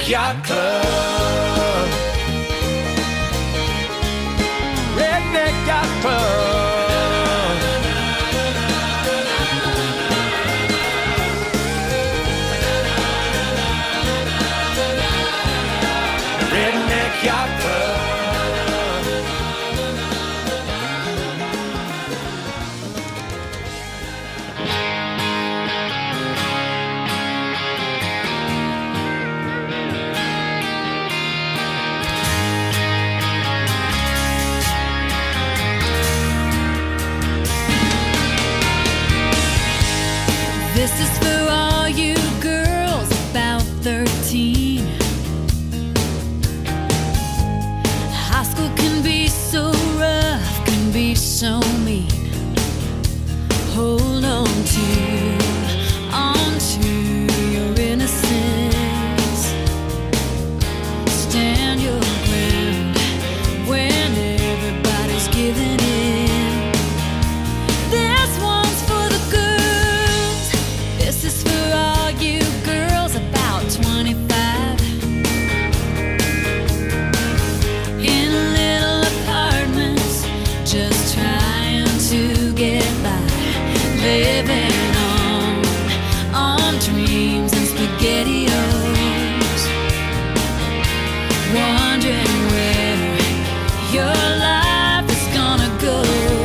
Redneck Yacht Club. Redneck Yacht Club. Redneck Yacht Club. This is for all you girls about 13. High school can be so rough, can be so mean. Hold on to your innocence. Stand your ground when everybody's giving in. This one's for the girls. This is for all you girls about 25. In little apartments, just trying to get by. Living on dreams and SpaghettiOs. Wondering where your life is gonna go.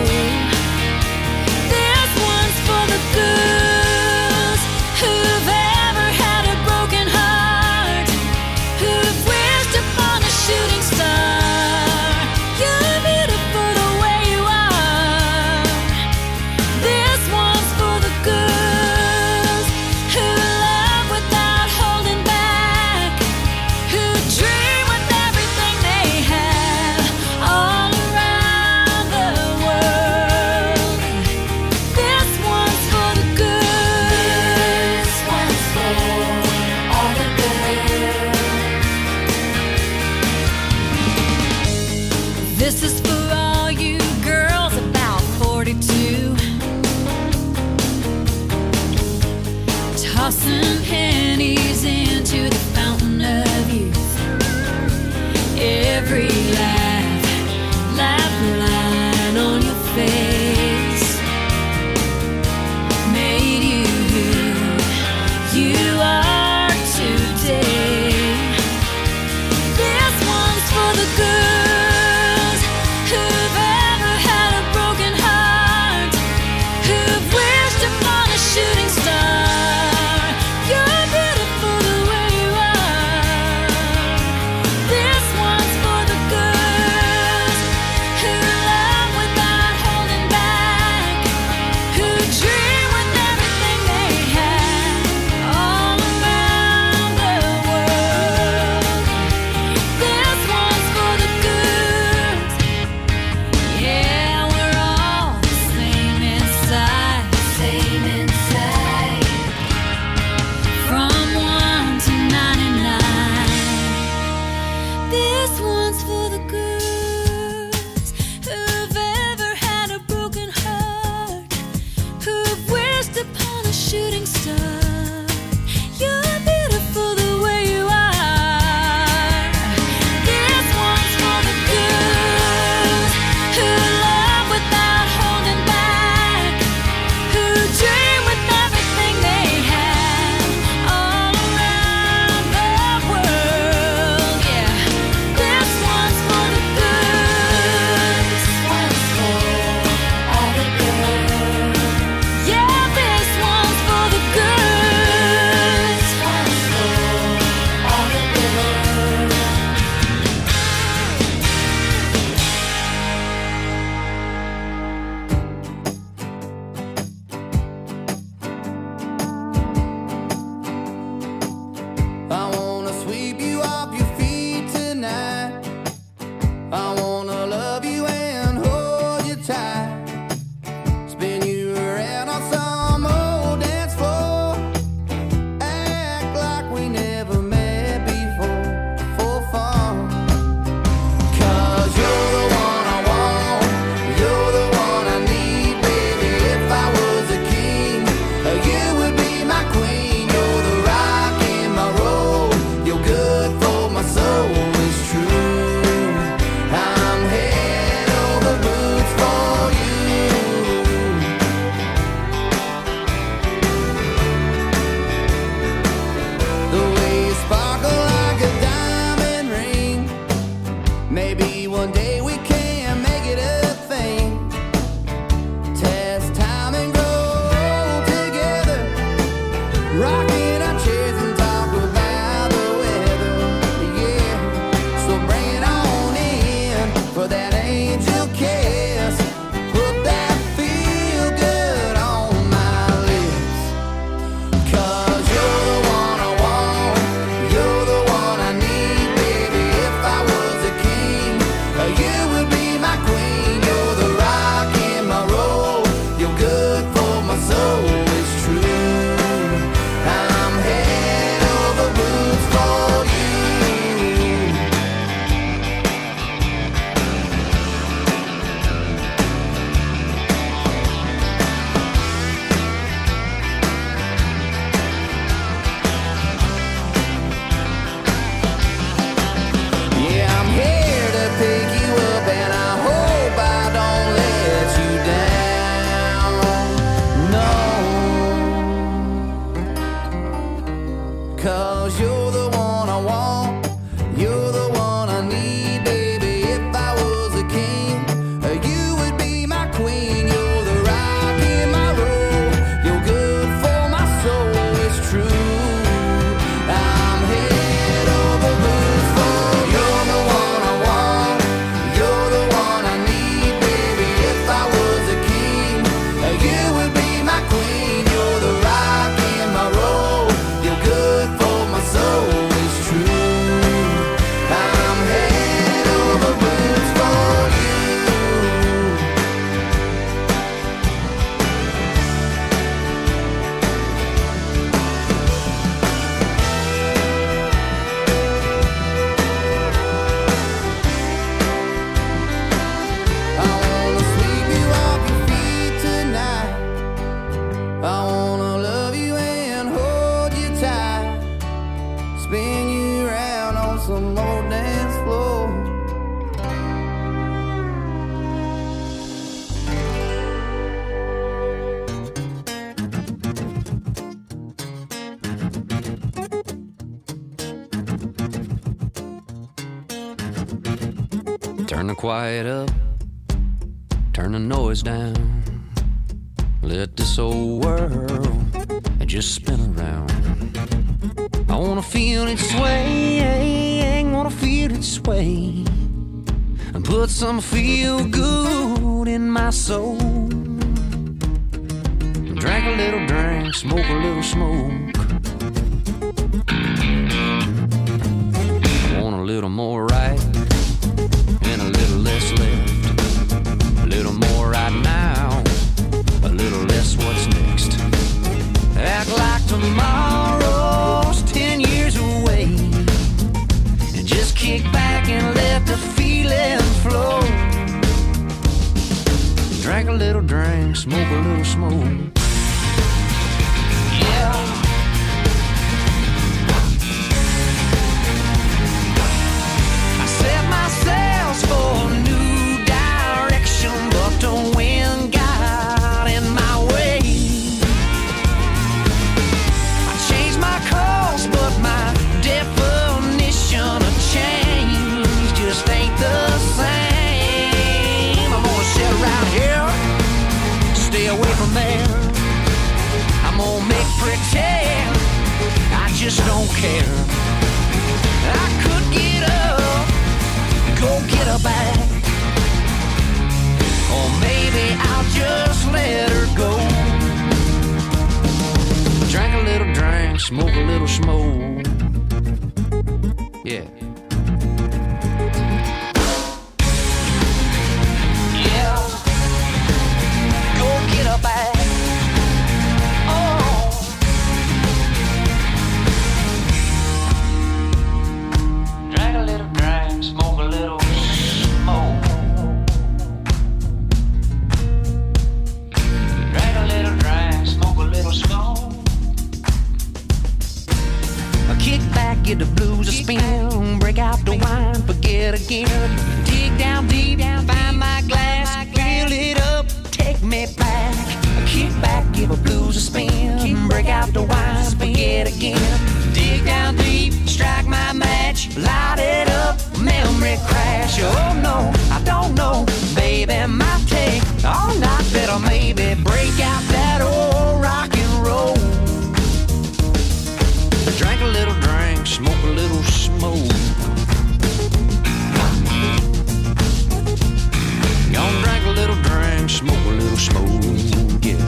This one's for the girls who've ever had a broken heart, who've wished upon a shooting star. You're beautiful the way you are. This one's for the girls who love without holding back, who dream with everything they have all around the world. This one's for the girls. This one's for all the girls. This is for all you girls about 42. Tossing pennies into the fountain of youth. Every laugh line on your face made you who you are today. This one's for the girls who've ever had a broken heart, who've wished upon a shooting star. You're beautiful the way you are. This one's for the girls who love without holding back, who dream with everything they have all around the world. This one's for the girls. Yeah, we're all the same inside, same inside. From 1 to 99. This one's for the girls who've ever had a broken heart, who've wished upon a shooting star. You're beautiful the way you are. This one's for the girls who love without holding back, who dream with everything they have all around the world. Yeah, this one's for the girls. This one's for all the girls. Yeah, this one's for the girls. This one's for all the girls. I wanna sweep you off your feet tonight. I wanna love you and hold you tight. Spin you around on some old dance floor. Act like we never met before, for fun. 'Cause you're the one I want, you're the one I need, baby. If I was a king, you would be my queen. You're the rock in my road, you're good rocking our chairs and talk about the weather. Yeah, so bring it on in for that angel kiss. Put that feel good on my lips. 'Cause you're the one I want, you're the one I need, baby. If I was a king, you would be my queen. You're the rock in my road, you're good for my soul. It's true, I'm head over boots for you. Yeah, I'm here to pick you up, and I hope I don't let you down. No, 'cause you're the one I want, you're the one I need, baby. If I was a king, you would be my queen. You're the rock in my road, you're good for my soul. It's true, I'm head over boots for you. You're the one I want, you're the one I need, baby. If I was a king, you would be my queen. You're the rock in my road, you're good for my soul. It's true, I'm head over boots for you. I wanna sweep you off your feet tonight. I wanna love you and hold you tight. Spin you around on some old dance floor. Turn the quiet up, turn the noise down. Let this old world just spin around. I wanna feel it sway, wanna feel it sway, and put some feel good in my soul. Drink a little drink, smoke a little smoke. Want a little more right and a little less left. A little more right now, a little less what's next. Act like tomorrow's 10 years away, and just kick back and let the feeling flow. Drink a little drink, smoke a little smoke. Yeah. I set my sails for a new direction, but the wind got in my way. I changed my course, but my definition of change just ain't the same. I'm gonna sit around here, stay away from there. I'm gonna make pretend I just don't care. I could get up, go get her back, or maybe I'll just let her go. Drink a little drink, smoke a little smoke. Yeah. Yeah. Go get her back. Oh. Drink a little drink, smoke a little smoke. Drink a little drink, smoke a little smoke. I kick back, get the blues a spin, break out the wine, forget again. Dig down deep, find my glass, fill it up, take me back. I kick back, give a blues a spin, break out the wine, forget again. Dig down deep, strike my match, light it up, memory crash. Oh no, I don't know, baby, might take all night, better maybe break out that old rock and roll. Drink a little drink, smoke a little smoke. Gonna drink a little drink, smoke a little smoke, yeah.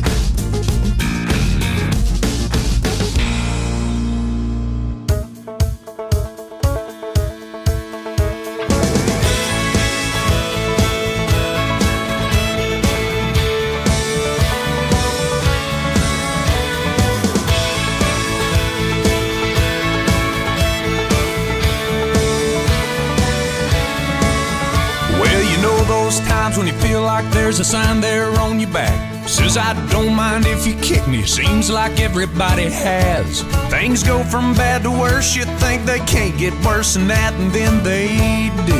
Those times when you feel like there's a sign there on your back says I don't mind if you kick me. Seems like everybody has. Things go from bad to worse. You think they can't get worse than that, and then they do.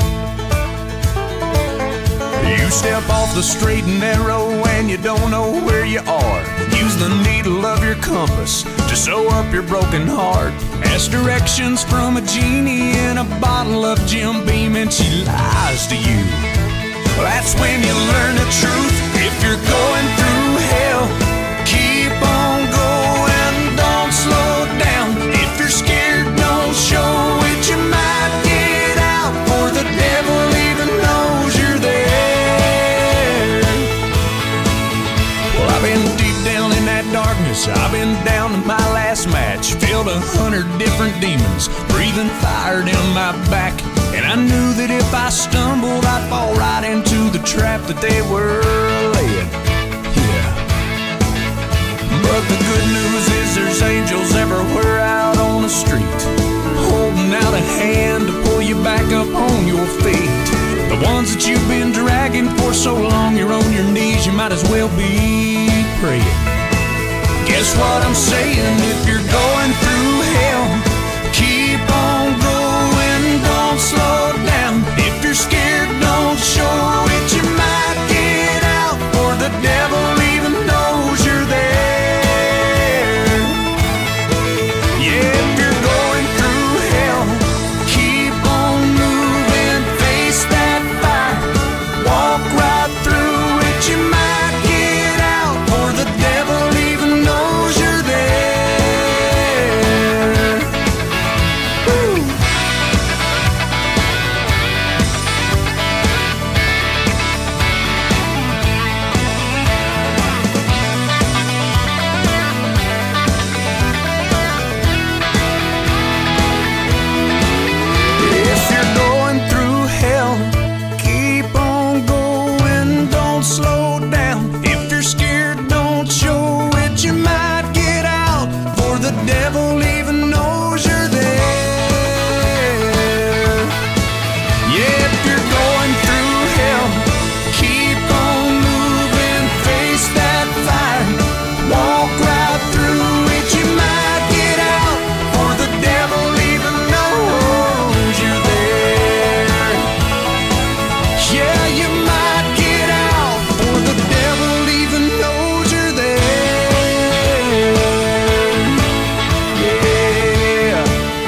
You step off the straight and narrow and you don't know where you are. Use the needle of your compass to sew up your broken heart. Ask directions from a genie in a bottle of Jim Beam and she lies to you. That's when you learn the truth. If you're going through hell, keep on going, don't slow down. If you're scared, don't show it. You might get out, for the devil even knows you're there. Well, I've been deep down in that darkness. I've been down to my last match. Filled 100 different demons, breathing fire down my back. And I knew that if I stumbled, I'd fall right into the trap that they were laying. Yeah. But the good news is there's angels everywhere out on the street, holding out a hand to pull you back up on your feet. The ones that you've been dragging for so long, you're on your knees, you might as well be praying. Guess what I'm saying? If you're going through hell, keep on going, don't slow down. If you're scared, don't show it. You might get out, for the devil even knows you're there. Yeah, if you're going through hell, keep on moving, face that fire, walk right through it. You might get out, for the devil even knows you're there. Woo. If you're going through hell, keep on going, don't slow down. If you're scared, don't show it. You might get out, for the devil even knows you're there. Yeah, if you're going through hell, keep on moving, face that fire, walk right through it. You might get out, for the devil even knows you're there. Yeah, you might get out, for the devil even knows you're there. Yeah.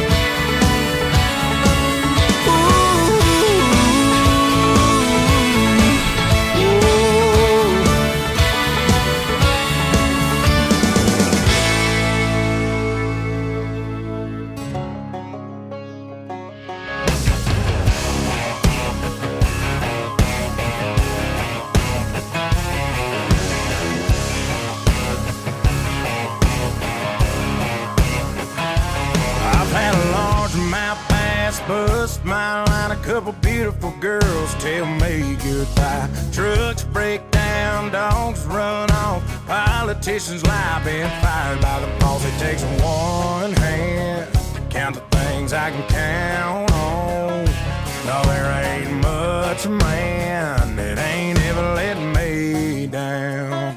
I've had a largemouth bass bust my line. A couple beautiful girls tell me goodbye. Trucks break down, dogs run off, politicians lie, been fired by the boss. It takes one hand to count the things I can count on. No, there ain't much man that ain't ever let me down.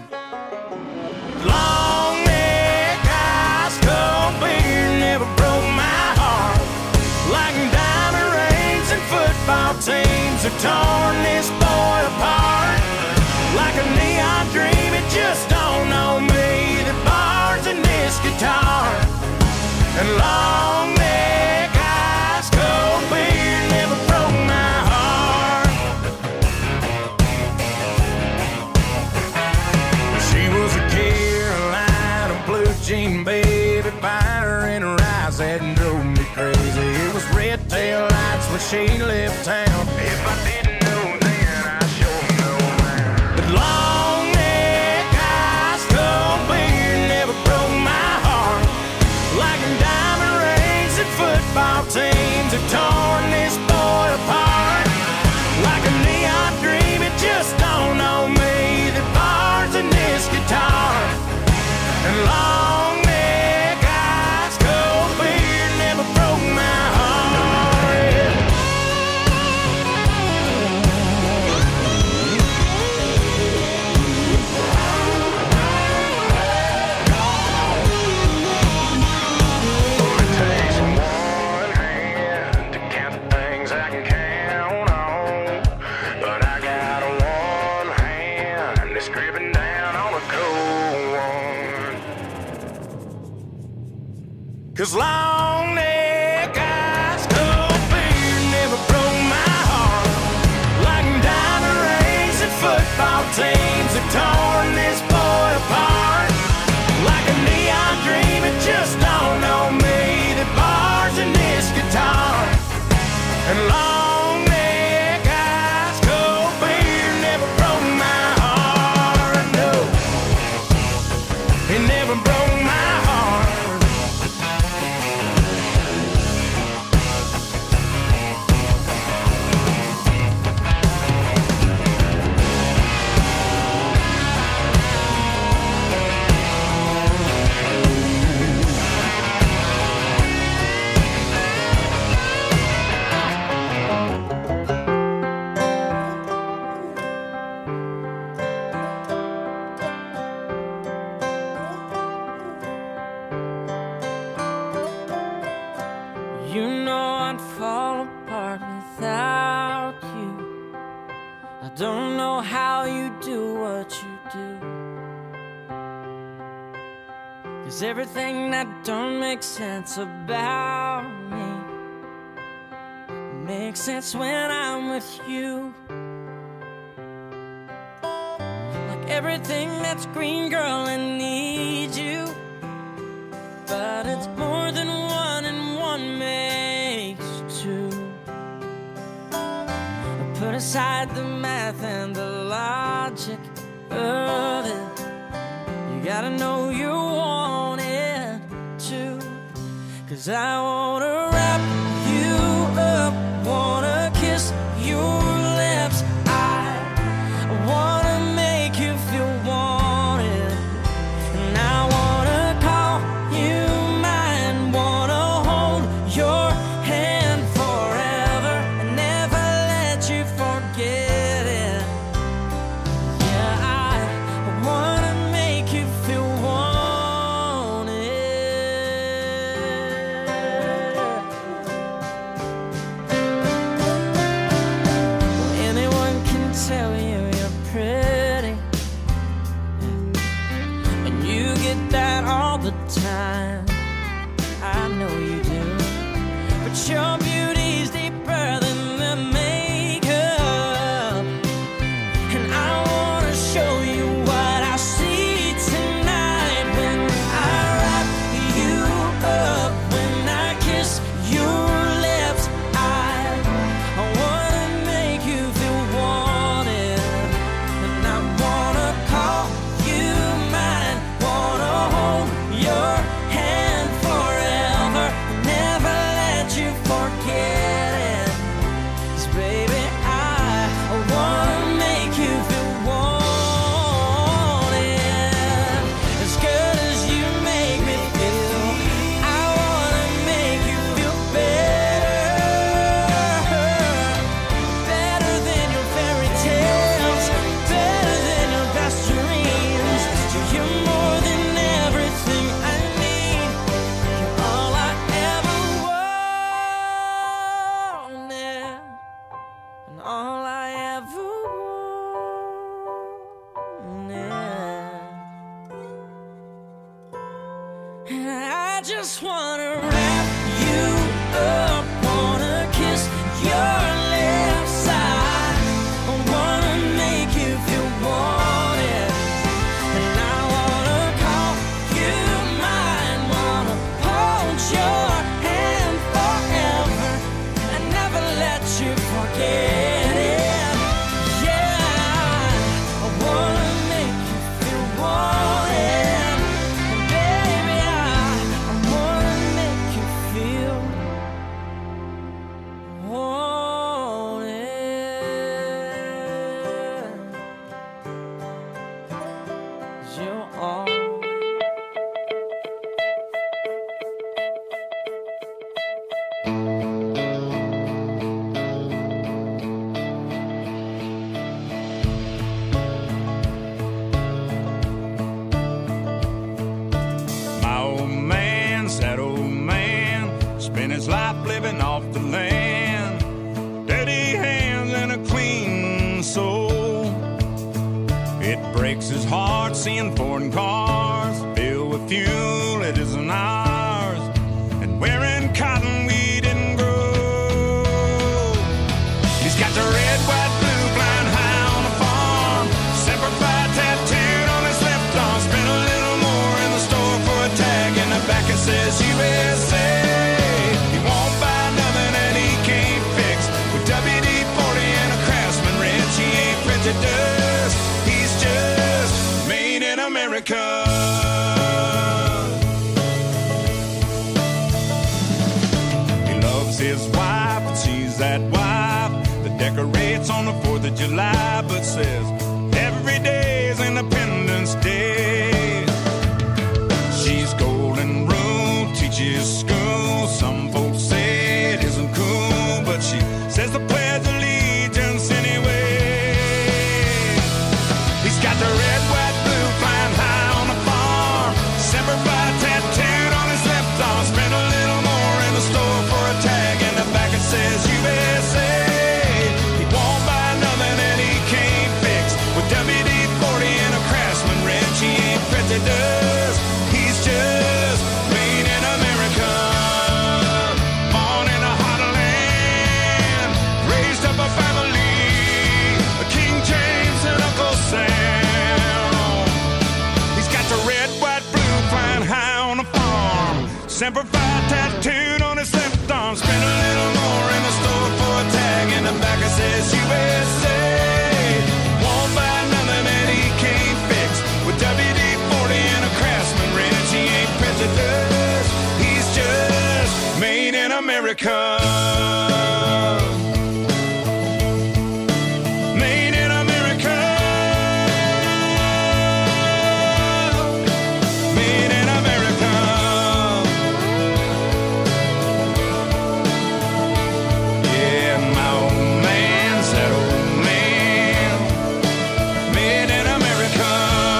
Long neck, ice cold beer never broke my heart. Like diamond rings and football teams have torn this boy apart. Like a neon dream, it just don't know me. The bars in this guitar. And long neck, ice cold beer never broke my heart. She was a Carolina blue jean baby, find her in a ride. eyes that drove me crazy. It was red tail lights when she left town. If I didn't know then, I sure know now. But long neck high skull beard never broke my heart. Like a diamond rings and football teams have torn this boy apart. Like a neon dream, it just dawned on me that bars in this guitar and long neck eyes, cold beard never broke my heart. It takes one hand to count the things I can count on, but I got one hand that's gripping down on a cold one. 'Cause long neck eyes, cold beard never broke my heart. Like diamond rings and football teams have torn this boy apart. Like a neon dream, it just dawned on me that bars in this guitar and long neck eyes, cold beard never broke my heart. No, it never broke my heart. You know I'd fall apart without you. I don't know how you do what you do. 'Cause everything that don't make sense about me makes sense when I'm with you. Like everything that's green, girl, I need you. But it's more than one and one makes two. Put aside the math and the logic of it. You gotta know you want it too. 'Cause I wanna wrap you up, wanna kiss your lips. I wanna make you feel wanted, and I wanna call you mine, wanna hold your hand forever and never let you forget it. Yeah, I wanna make you feel wanted. Anyone can tell you you're pretty, and you get that all the time. I know you do, but your beauty's deeper than the makeup, and I wanna show you what I see tonight when I wrap you up, when I kiss your lips. I wanna make you feel wanted, and I wanna call you mine, wanna hold your hand forever, never let you forget it. 'Cause baby, I wanna make you feel wanted, as good as you make me feel. I wanna make you feel better, better than your fairy tales, better than your best dreams. You're more than everything I need. You're all I ever wanted, and all I ever wanted. And I just wanna wrap you up, wanna kiss your lips. I wanna make you feel wanted, and I wanna call you mine, wanna hold your breaks his heart seeing foreign cars filled with fuel that isn't ours, and wearing cotton we didn't grow. He's got the red, white, blue flying high on the farm, Semper Fi tattooed on his left arm. Spent a little more in the store for a tag in the back it says USA. He won't buy nothing that he can't fix. With WD-40 and a Craftsman wrench, he ain't prejudiced. He's just made in America. He loves his wife, and she's that wife that decorates on the 4th of July, but says every day is Independence Day. She's golden rule, teaches school. Some folks say it isn't cool, but she says the Pledge of Allegiance anyway. He's got the red, white, blue flying high on the farm, Semper Fi tattooed on his left arm. Spent a little more in the store for a tag in the back it says USA. He won't buy nothing that he can't fix. With WD-40 and a Craftsman wrench, he ain't prejudiced. He's just made in America. Born in a hot land, raised up a family, King James and Uncle Sam. He's got the red, white, blue flying high on the farm, Semper Fi tattooed on his left arm. Spent a little more in the store for a tag in the back it says USA. Won't buy nothing that he can't fix. With WD-40 and a Craftsman wrench, he ain't prejudiced. He's just made in America. Made in America. Made in America. Yeah, my old man's that old man. Made in America.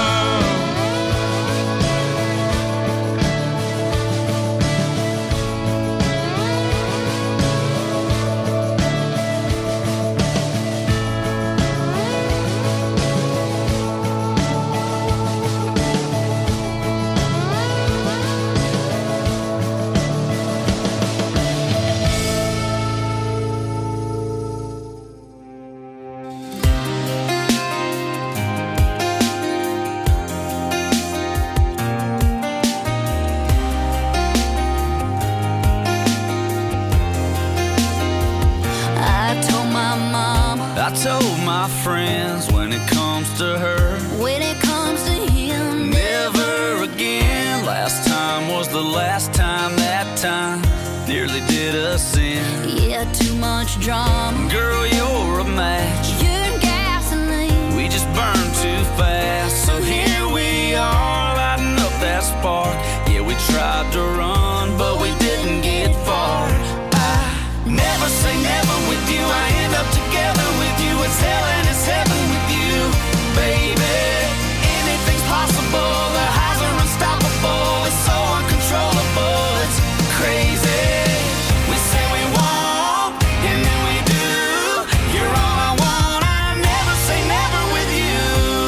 I told my mama, I told my friends when it comes to her, when it comes to him, never again. Last time was the last time, that time nearly did us in. yeah, too much drama. Girl, you're a match. You're gasoline. We just burn too fast. So here we are, lighting up that spark. Yeah, we tried to run, but we didn't get far. I never say never with you. I end up together with you. It's hell and it's heaven with you, baby. Anything's possible. The highs are unstoppable. It's so uncontrollable. It's crazy. We say we won't, and then we do. You're all I want. I never say never with you.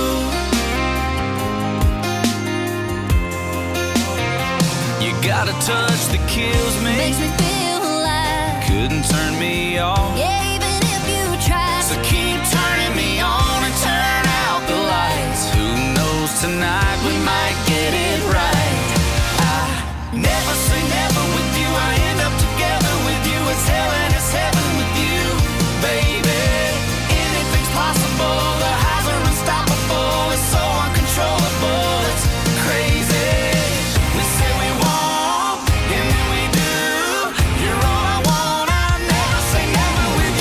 You got a touch that kills me. Makes me feel alive. Couldn't turn me off. Yeah, even if you try. So keep turning me on and turn out the lights. Who knows, tonight we might get it right. I never say never with you. I end up together with you. It's hell and it's heaven with you, baby. Anything's possible. The highs are unstoppable. It's so uncontrollable. It's crazy. We say we won't, and then we do. You're all I want. I never say never with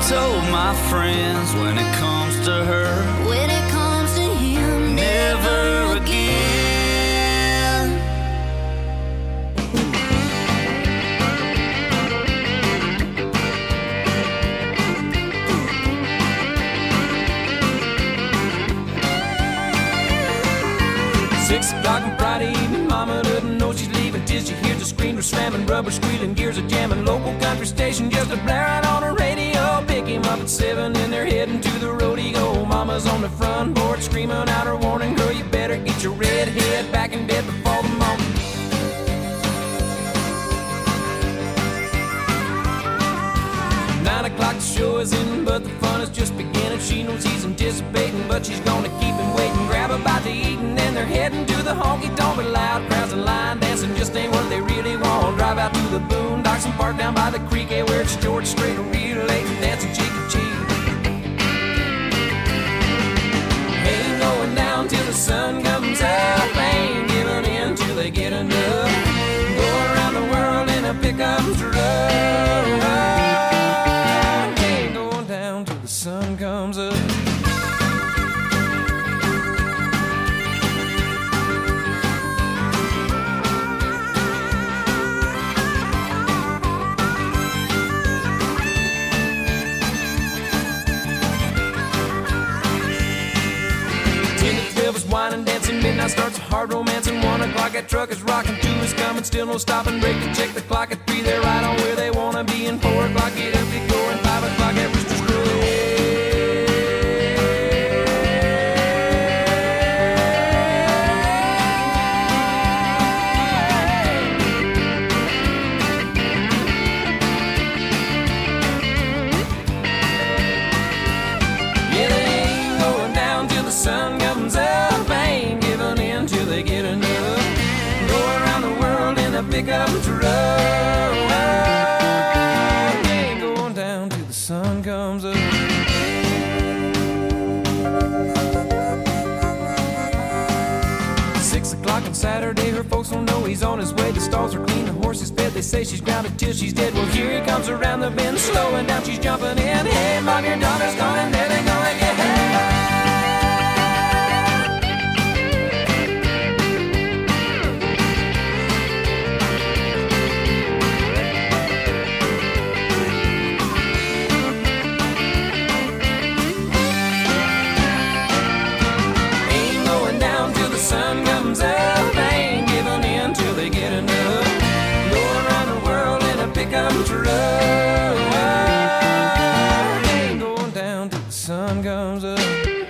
told my friends when it comes to her, When it comes to him, never again. 6 o'clock on Friday evening, mama doesn't know she's leaving till she hears the screamers slamming, rubber squealing, gears are jamming. Local country station just a blaring on her radio. Pick him up at 7 and they're heading to the rodeo. Mama's on the front porch screaming out her warning, girl, you better get your red head back in bed before the morning. O'clock, the show is in, but the fun is just beginning. She knows he's anticipating, but she's gonna keep him waiting. Grab a bite to eat, and then they're heading to the honky-tonk. But loud crowds and line dancing just ain't what they really want. Drive out to the boondocks and park down by the creek, where it's George Strait, real late and dancing cheek to cheek. Ain't going down till the sun comes up, ain't giving in till they get enough. Go around the world in a pickup truck. Sun comes up. Wine dancing, midnight starts a hard romance, and 1 o'clock that truck is rocking, 2 is coming, still no stopping, break to check the clock at 3, they're right on where they wanna be, and 4 o'clock get up, get going, 5 o'clock at Rooster's Crow. Yeah, they ain't going down till the sun comes up, ain't giving in till they get enough. Go around the world in a pickup truck. Ain't going down till the sun comes up. On Saturday, her folks don't know he's on his way. The stalls are clean, the horse is fed. They say she's grounded till she's dead. Well, here he comes around the bend, slowing down, she's jumping in. Hey, mom, your daughter's gone, and then they're gonna get Ain't going down till the sun comes up, ain't giving in till they get enough. Go around the world in a pickup truck. Ain't going down till the sun comes up.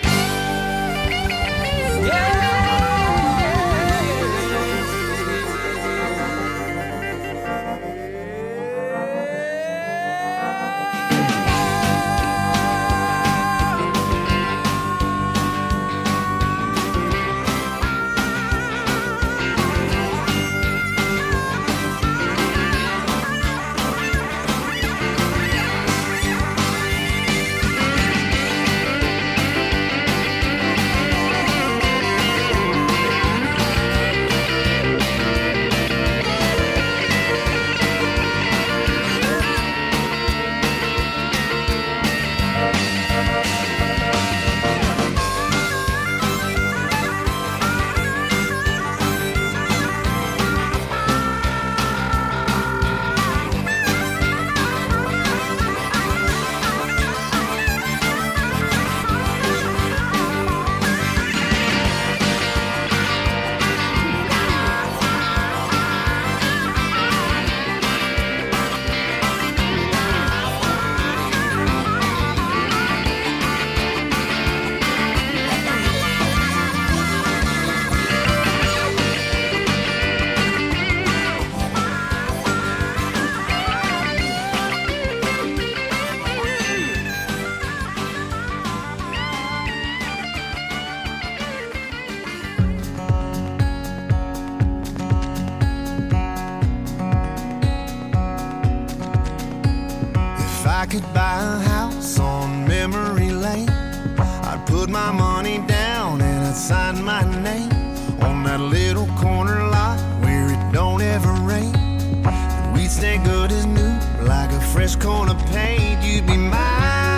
I could buy a house on memory lane, I'd put my money down and I'd sign my name on that little corner lot where it don't ever rain. And we'd stay good as new, like a fresh coat of paint. You'd be mine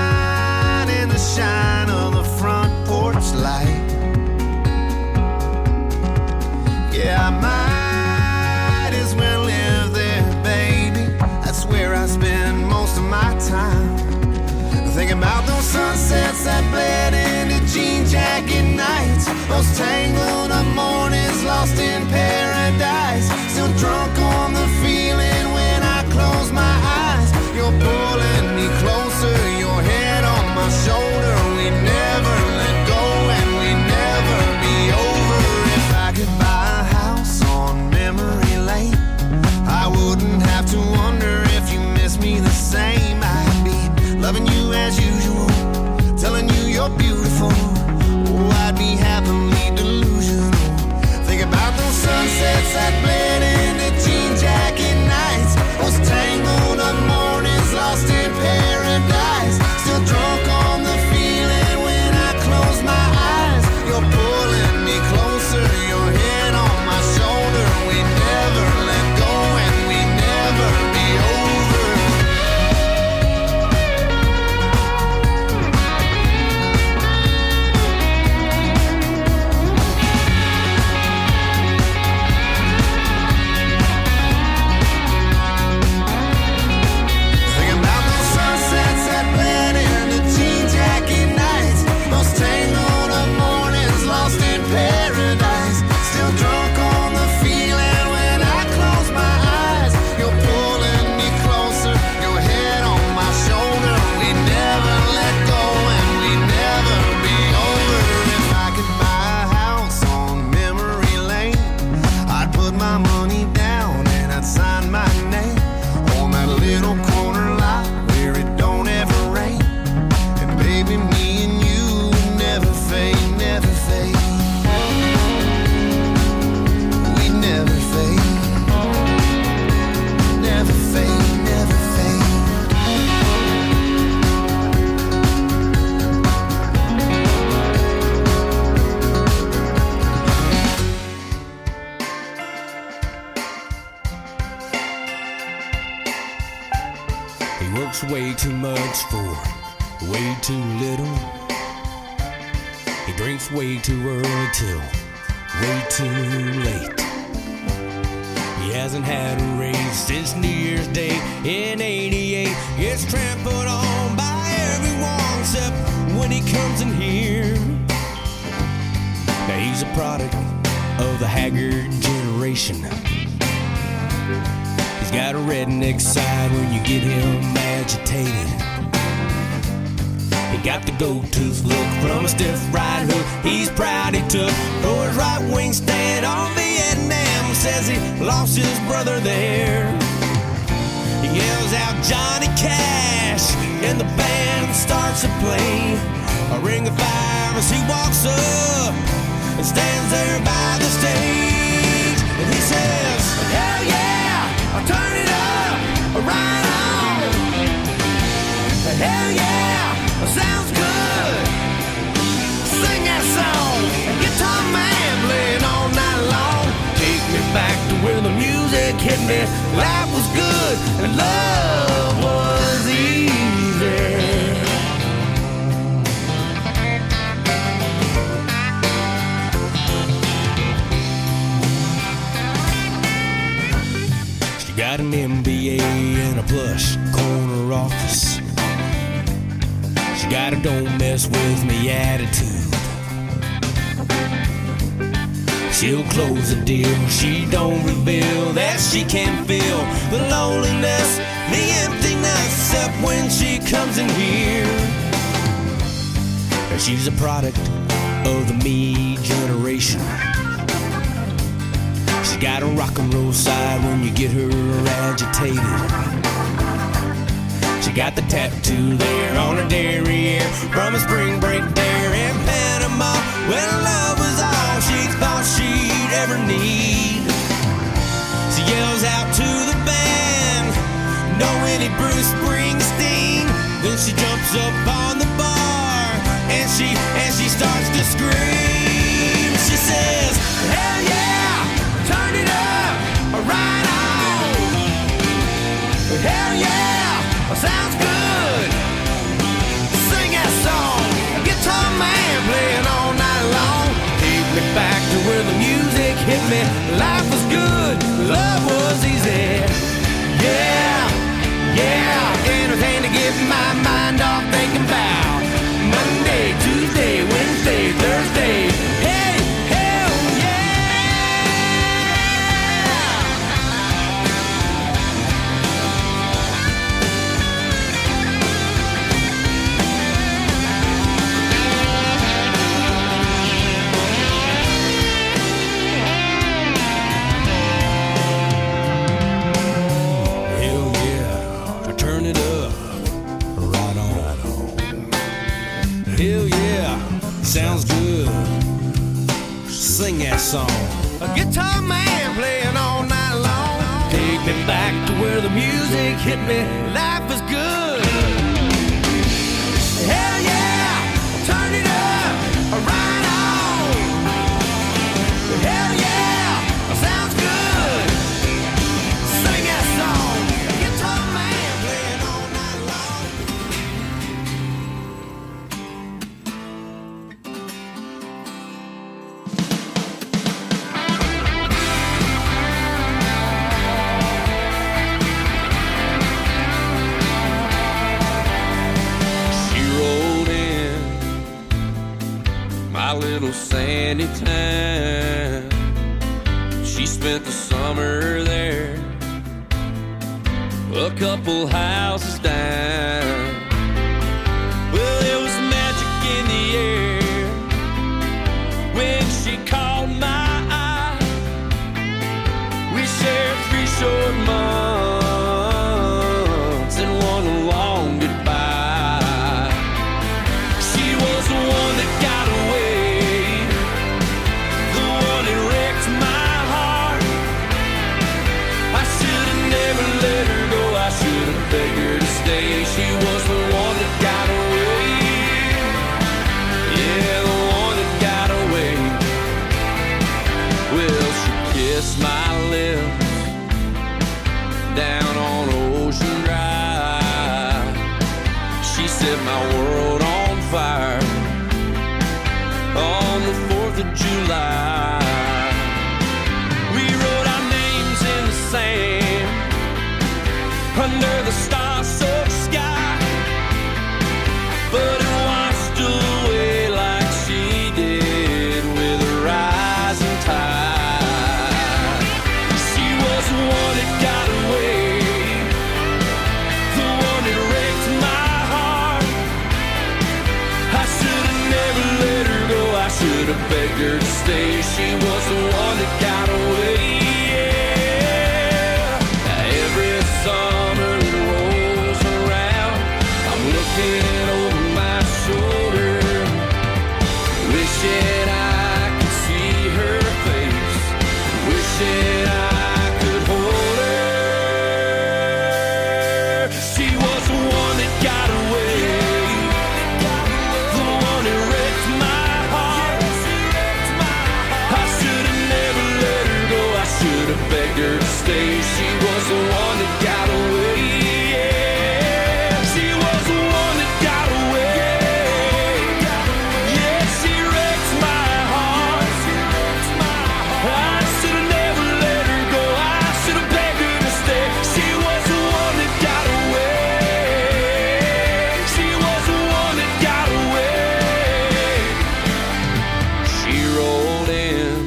sunsets that bled into jean jacket nights, those tangled up mornings lost in paradise. Still drunk on the feeling when I close my eyes. You're pulling me closer, your head on my shoulder. We never let go and we never be over. If I could buy a house on memory lane, I wouldn't have to wonder if you miss me the same. I'd be loving you as usual, telling you you're beautiful. Oh, I'd be happily delusional. Think about those sunsets that bled into jean jacket nights, those tangled up mornings lost in paradise. Still drunk on the feeling when I close my eyes. You're pulling me closer, your head on my shoulder. We never let go and we never be over. Thinking about those sunsets that bled into jean jacket nights, those tangled up mornings lost in paradise. Still drunk on the feeling when I close my eyes. You're pulling me closer, your head on my shoulder. We never let go and we never be over. If I could buy a house on memory lane, I'd put my money down and I'd sign my name on that little corner lot where it don't ever rain. And baby, me and you never fade, never fade. We never fade, never fade, never fade. He works way too much for way too little. He drinks way too early till way too late. He hasn't had a raise since New Year's Day in '88. Gets trampled on by everyone except when he comes in here. Now he's a product of the haggard generation. He's got a redneck side when you get him agitated. He got the gold-tooth look from a stiff right hook he's proud he took for his right wing stand on Vietnam. Says he lost his brother there. He yells out Johnny Cash and the band starts to play. A ring of fire as he walks up and stands there by the stage. And he says, hell yeah, I'll turn it up, right on. Hell yeah, sounds good. Sing that song, guitar man playing all night long. Take me back to where the music hit me. Life was good and love was easy. She got an MBA and a plush corner office. She got a don't mess with me attitude. She'll close the deal, she don't reveal that she can feel the loneliness, the emptiness, except when she comes in here. And she's a product of the me generation. She's got a rock and roll side when you get her agitated. She got the tattoo there on her derriere from a spring break there in Panama when love was all she thought she'd ever need. She yells out to the band, "No any Bruce Springsteen." Then she jumps up on the bar and she starts to scream. She says, "Hell yeah, turn it up, right on. Hell yeah, sounds good. Sing that song, guitar man playing all night long. Take me back to where the music hit me. Life was good, love was easy. Yeah, yeah, anything to get my mind off thinking about Monday Sounds good. Sing that song. A guitar man playing all night long. Take me back to where the music hit me. Life is good. Hell yeah, turn it up, right on. Hell yeah, sounds good. Sing that song. Guitar man playing all night long. She rolled in my little sandy town. She spent the summer there, a couple houses down. Well, there was magic in the air when she caught my eye. We shared 3 short months and one long goodbye. She was the one that got away, the one that wrecked my heart. I should have never let her go, I should have begged her to stay. She was the one that got away, yeah, the one that got away. Well, she kissed my lips down on Ocean Drive. She set my world on fire on the 4th of July. We wrote our names in the sand under the star-soaked sky, but it washed away like she did with a rising tide. She was the one that got away, the one that wrecked my heart. I should have never let her go, I should have begged her to stay. She was the one that got away, yeah. Every summer it rolls around, I'm looking over my shoulder, wishing I could see her face, wishing I could hold her. She was the one that got away, the one that wrecked my heart. I should have never let her go, I should have begged her to stay. She was the one that got away, yeah. She was the one that got away, yeah. She wrecked my heart. I should have never let her go, I should have begged her to stay. She was the one that got away, she was the one that got away. She rolled in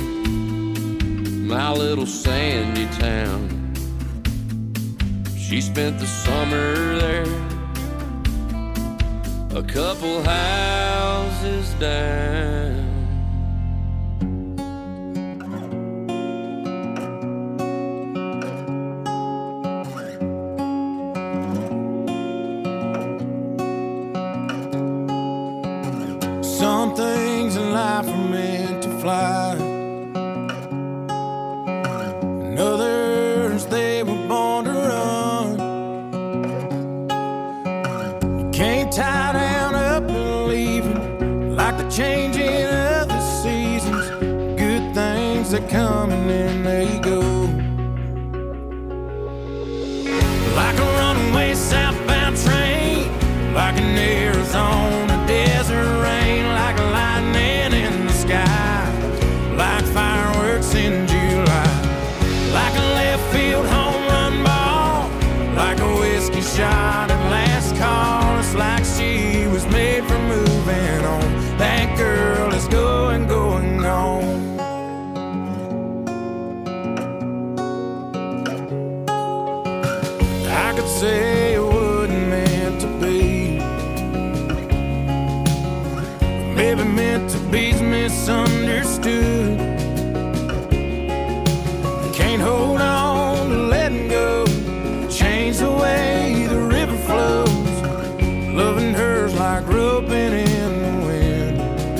my little sandy town. She spent the summer there, a couple houses down. Some things in life are meant to fly, and others they were born to run. You can't tie down up and leave 'em, like the changing of the seasons. Good things that come and then they go, like a runaway southbound train, like an Arizona desert rain, like lightning in the sky, like fireworks in July, like a left field home run ball, like a whiskey shot at last call. It's like she was made for moving on. That girl is going, going on. I could say it wasn't meant to be, maybe meant to be's misunderstood. Can't hold on to letting go, change the way the river flows. Loving her's like roping in the wind.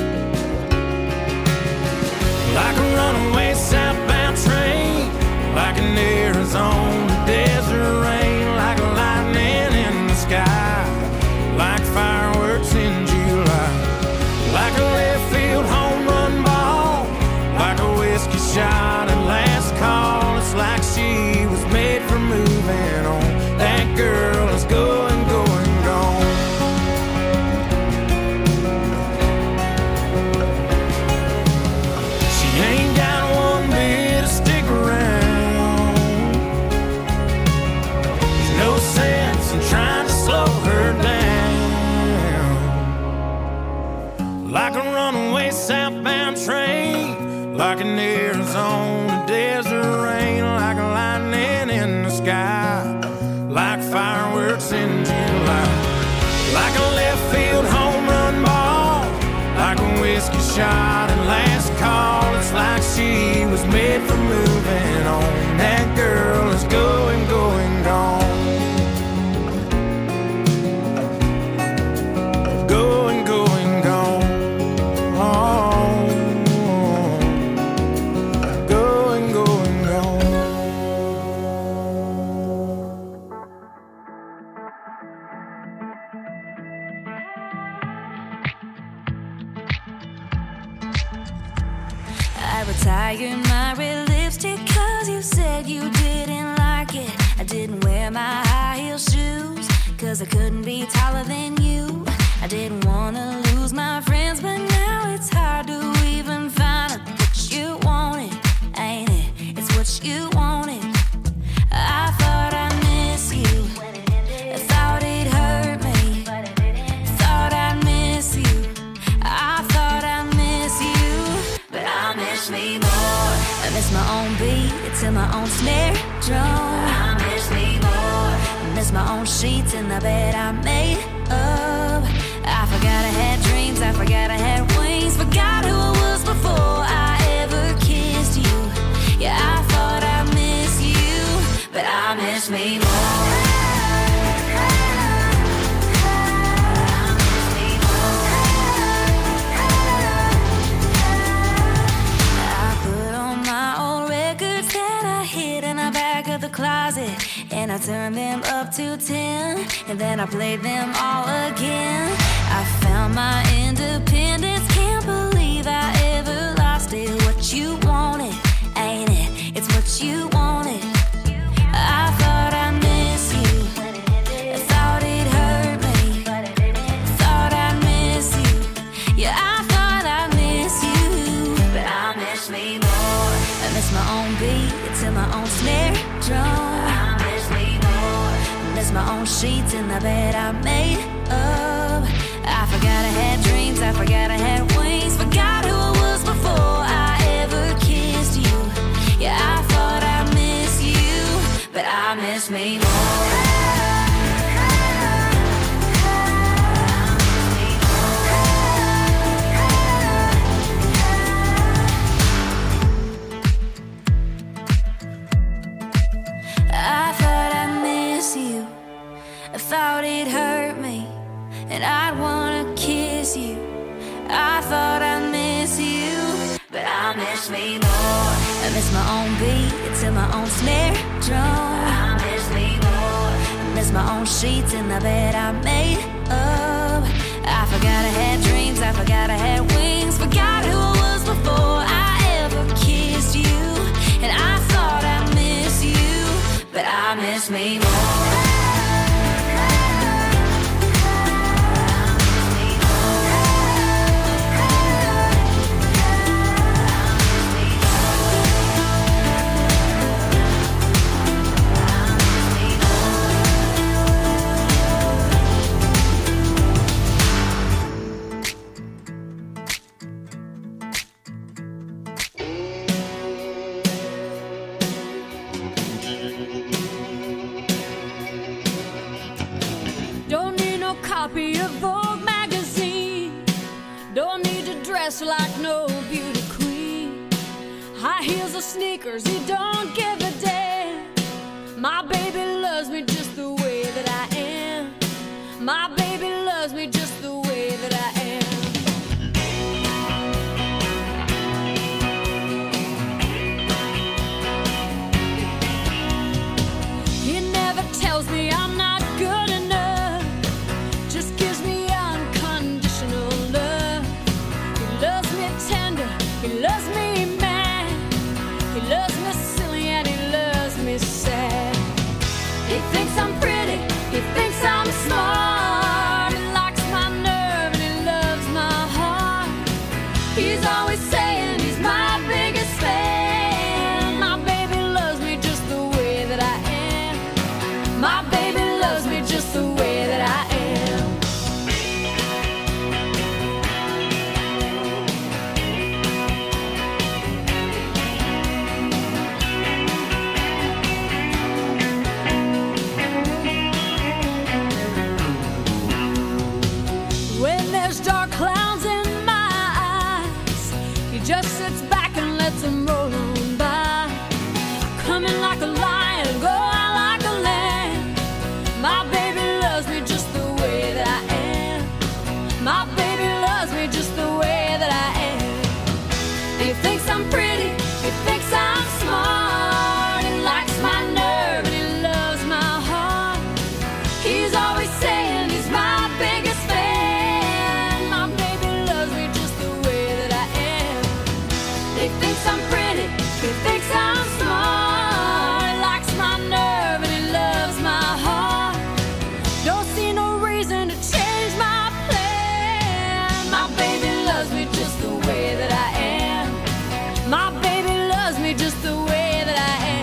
shot and last call. It's like she was made for moving on. That girl is going, going, gone. Going, going, gone. Going, going, gone. I retired my red lipstick 'cause you said you didn't like it. I didn't wear my high heel shoes 'cause I couldn't be taller than you. I didn't wanna lose my friends, but now it's hard to even find what you wanted, ain't it? It's what you wanted. I thought I'd miss you, I thought it hurt me, thought I'd miss you, I thought I'd miss you, but I miss me more. I miss my own beat to my own snare drum. I miss me more. I miss my own sheets in the bed I made up. I forgot I had dreams, I forgot I had wings, forgot who I was before I ever kissed you. Yeah, I thought I miss you, but I miss me more. I put on my old records that I hid in the back of the closet, and I turned them up to 10, and then I played them all again. I found my independence, can't believe I ever lost it. What you wanted, ain't it? It's what you wanted. I thought I miss you, I thought it hurt me, thought I miss you. Yeah, I thought I miss you, but I miss me more. I miss my own beat to my own snare drum. I miss me more. I miss my own sheets in the bed I made up. I forgot I had dreams, I forgot I had wings, forgot who I was before I ever kissed you. Yeah, I thought I miss you, but I miss me more. I thought I miss you, I thought it hurt me, and I'd wanna kiss you. I thought I miss you, but I miss me more. I miss my own beat to my own snare drum. I miss me more. I miss my own sheets in the bed I made up. I forgot I had dreams, I forgot I had wings, forgot who I was before I ever kissed you. And I thought I miss you, but I miss me more. Copy of Vogue magazine. Don't need to dress like no beauty queen. High heels or sneakers, he don't give a damn. My baby loves me just the way that I am. My baby loves me just the way that I am. He never tells me I'm not good enough, just gives me unconditional love. He loves me tender, he loves me mad, he loves me silly and he loves me sad. He thinks I'm pretty, he thinks I'm smart, he likes my nerve and he loves just sits back and lets them roll on by. Come in like a lion, go out like a lamb. My baby loves me just the way that I am. My baby loves me just the way that I am. He thinks I'm pretty, he thinks I'm smart. He likes my nerve and he loves my heart. He's always saying he's my biggest fan. My baby loves me just the way that I am. He thinks I'm pretty, he thinks I'm smart. He likes my nerve and he loves my heart. Don't see no reason to change my plan. My baby loves me just the way that I am. My baby loves me just the way that I am.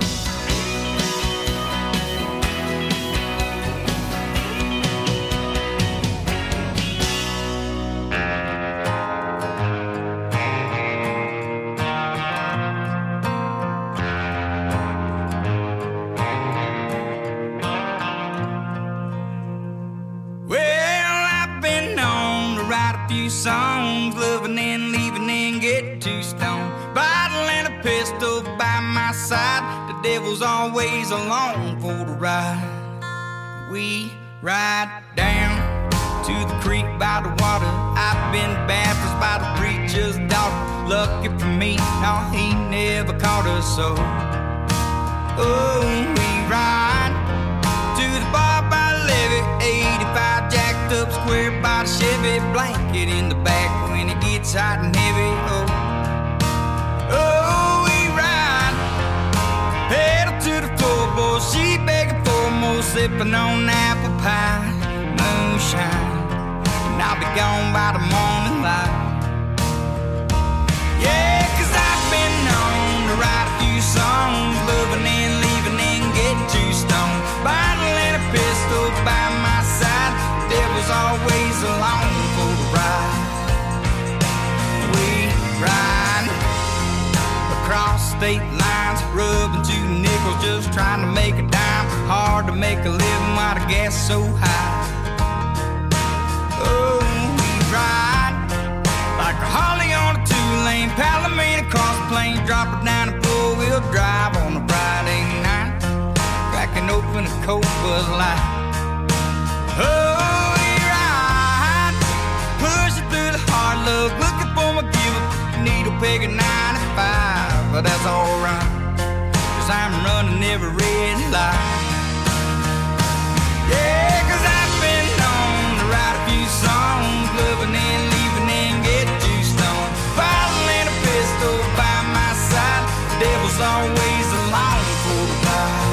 Well, I've been known to write a few songs, loving and leaving and get too stoned. Bottle and a pistol by my side, the devil's always along for the ride. We ride down to the creek by the water. I've been baptized by the preacher's daughter. Lucky for me, no, he never caught us so. Oh, we ride to the bar by the levee, 85 jacked up square by the Chevy, blanket in the back when it gets hot and heavy. Oh, we ride, pedal to the floorboard, she begging for more, sipping on apple pie, moonshine, and I'll be gone by the morning light. Yeah, 'cause I've been known to write a few songs, loving and leaving and get too stoned. Bottle and a pistol by my side, the devil's always along for the ride. We ride across state lines, rubbing 2 nickels, just trying to make a dime. Hard to make a living while the gas is so high. Oh, we ride like a Harley on a 2-lane, Palomino across the plains, drop it down and 4-wheel drive on a Friday night, cracking open a cold Bud Light. Oh, we ride, pushing through the hard luck, looking for my give-up, needle peg at 95, but that's alright, 'cause I'm running every red light. Yeah, 'cause I've been known to write a few songs, loving and leaving and get too stoned. Bottle and a pistol by my side, the devil's always along for the ride.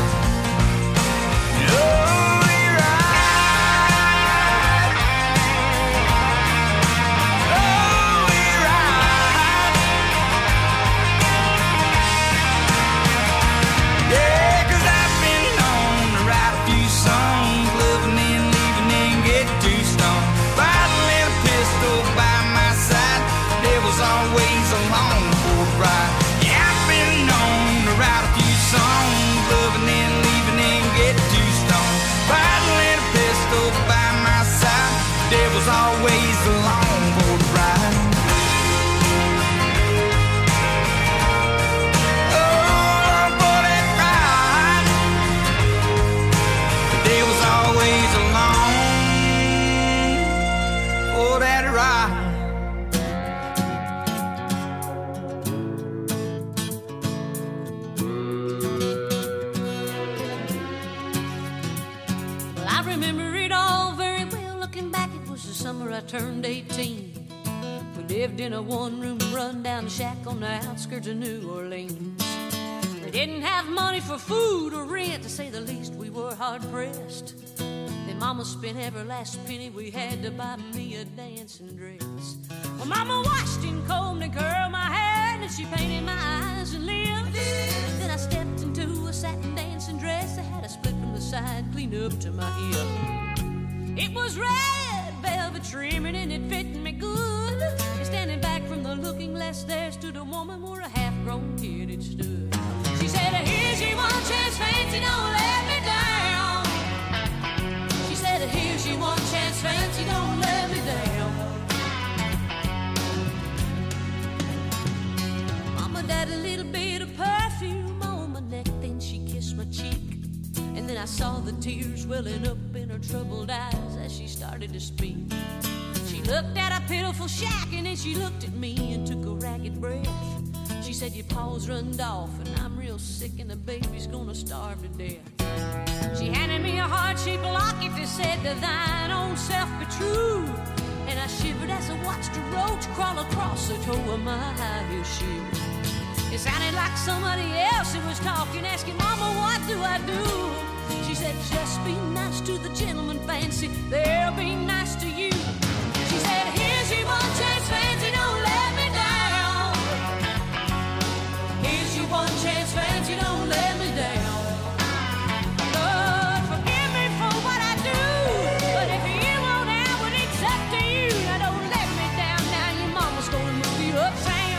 Oh, we ride. Oh, we ride. Yeah, 'cause I've been known to write a few songs, loving and leaving and get too stoned. Bottle and a pistol by my side, the devil's always along for the ride. Yeah, I've been known to write a few songs, loving and leaving and get too stoned. Bottle and a pistol by my side, the devil's always along for the ride. Oh, for that ride, the devil's always along for that ride. Well, I remember it all very well. Looking back, it was the summer I turned 18. We lived in a one-room run-down shack on the outskirts of New Orleans. We didn't have money for food or rent, to say the least. We were hard-pressed. Then Mama spent every last penny we had to buy me a dancing dress. Well, Mama washed and combed and curled my hair, and she painted my eyes and lips. Then I stepped into a satin dancing dress that had a split from the side clean up to my hip. It was red velvet trimming and it fit me good. And standing back from the looking glass there stood a woman where a half-grown kid had stood. She said, "Here's your one chance, fancy, don't let me down." She said, "Here's your one chance, fancy, don't let me down." tears welling up in her troubled eyes as she started to speak. She looked at a pitiful shack and then she looked at me and took a ragged breath. She said, your paws runned off and I'm real sick and the baby's gonna starve to death. She handed me a heart-shaped locket that said, to thine own self be true. And I shivered as I watched a roach crawl across the toe of my high heel shoe. It sounded like somebody else who was talking, asking, Mama, what do I do? She said, just be nice to the gentleman, Fancy, they'll be nice to you. She said, here's your one chance, Fancy, don't let me down. Here's your one chance, Fancy, don't let me down. Lord, forgive me for what I do, but if you won't have it, it's up to you. Now don't let me down, now your mama's gonna move you uptown.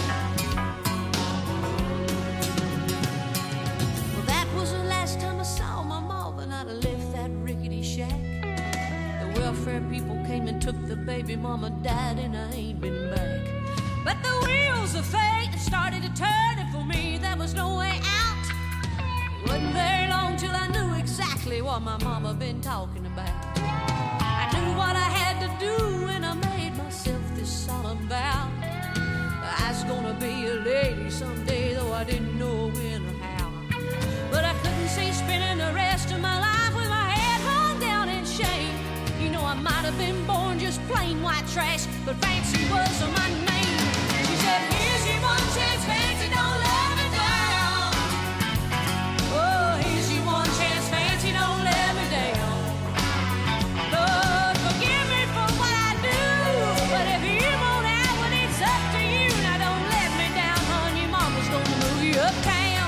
Well, that was the last time I saw my mom, and I'd have left that rickety shack. The welfare people came and took the baby, mama died and I ain't been back. But the wheels of fate started to turn, and for me there was no way out. It wasn't very long till I knew exactly what my mama been talking about. I knew what I had to do and I made myself this solemn vow. I was gonna be a lady someday, though I didn't know when or how. But I couldn't see spending the rest of my life with my head hung down in shame. You know, I might have been born just plain white trash, but Fancy was my name. She said, here's your one chance, Fancy, don't let me down. Oh, here's your one chance, Fancy, don't let me down. Lord, forgive me for what I do, but if you won't have it, it's up to you. Now don't let me down, hon, your mama's gonna move you uptown.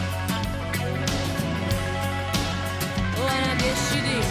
Oh, and I guess she did.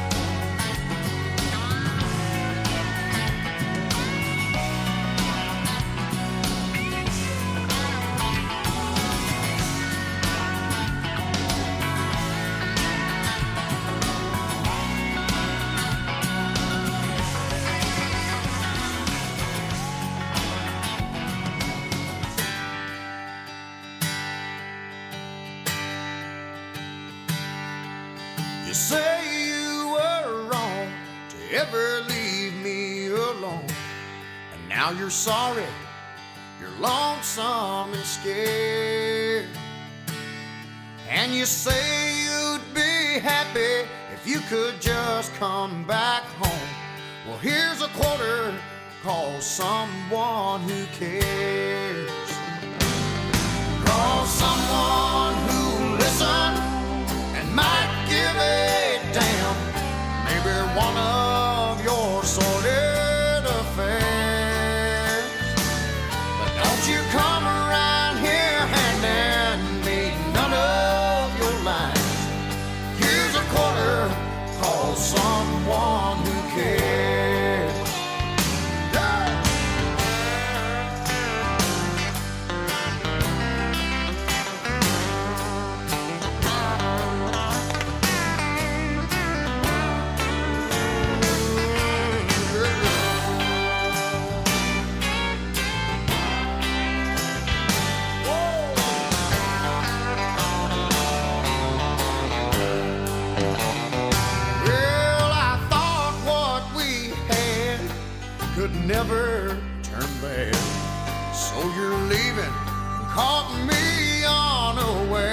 You say you were wrong to ever leave me alone, and now you're sorry, you're lonesome and scared. And you say you'd be happy if you could just come back home. Well, here's a quarter, call someone who cares. Call someone who'll listen and might give a damn. Maybe one of your sordid affairs. But don't you come around here handing me none of your lines. Here's a quarter, call someone who cares. Never turn bad, so you're leaving and caught me unaware.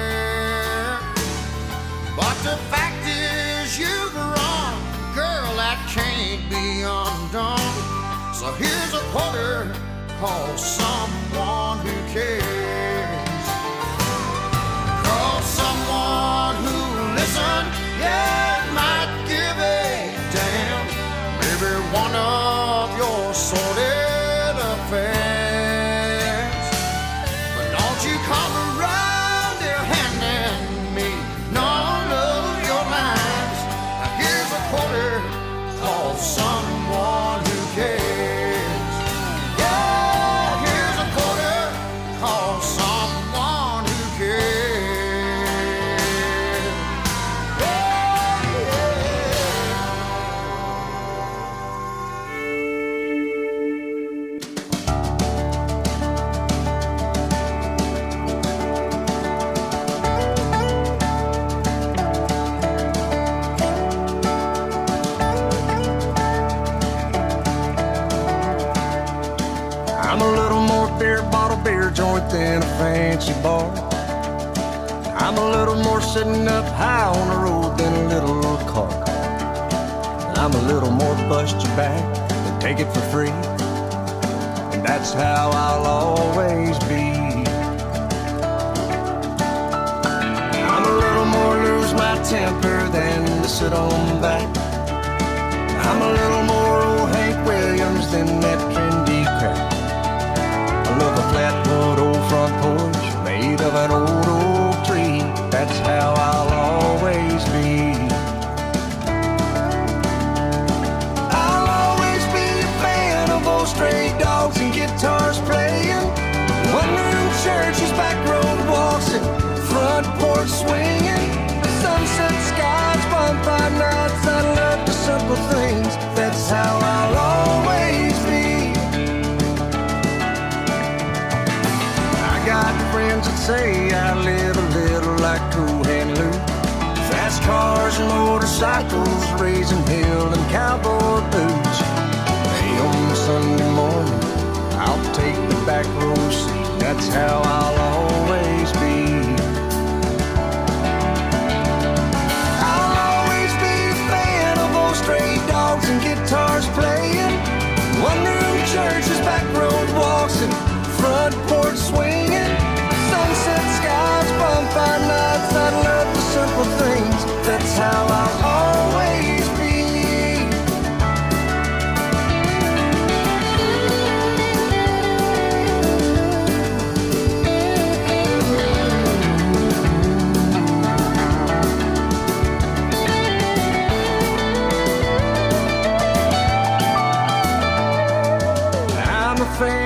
But the fact is you've run, girl, that can't be undone. So here's a quarter, call someone who cares. Call someone who listen, yeah, might give a damn. Maybe one of your sordid affairs. But don't you come around here handing me none of your lines. Now here's a quarter, call someone who cares. Yeah, here's a quarter, call someone I'm a little more beer bottle beer joint than a fancy bar. I'm a little more sitting up high on the road than a little car. I'm a little more bust your back than take it for free. And that's how I'll always be. I'm a little more lose my temper than to sit on back. I'm a little more old Hank Williams than that trendy crap. I love a flatwood old front porch made of an old oak tree. That's how I'll always be. I'll always be a fan of old stray dogs and guitars playing, one-room churches, back road walks, and front porch swinging, sunset skies, bonfire nights. I love the simple things. That's how I'll always be. I got friends that say I live a little like Cool Hand Luke. Fast cars and motorcycles, raising hell and cowboy boots. Hey, on a Sunday morning, I'll take the back row seat. That's how I'll always be. I'll always be a fan of old stray dogs and guitars playing, one-room churches, back road walks, and front porch swinging, sunset skies, bonfire nights. I love the simple things. That's how I'll always be. I'm a fan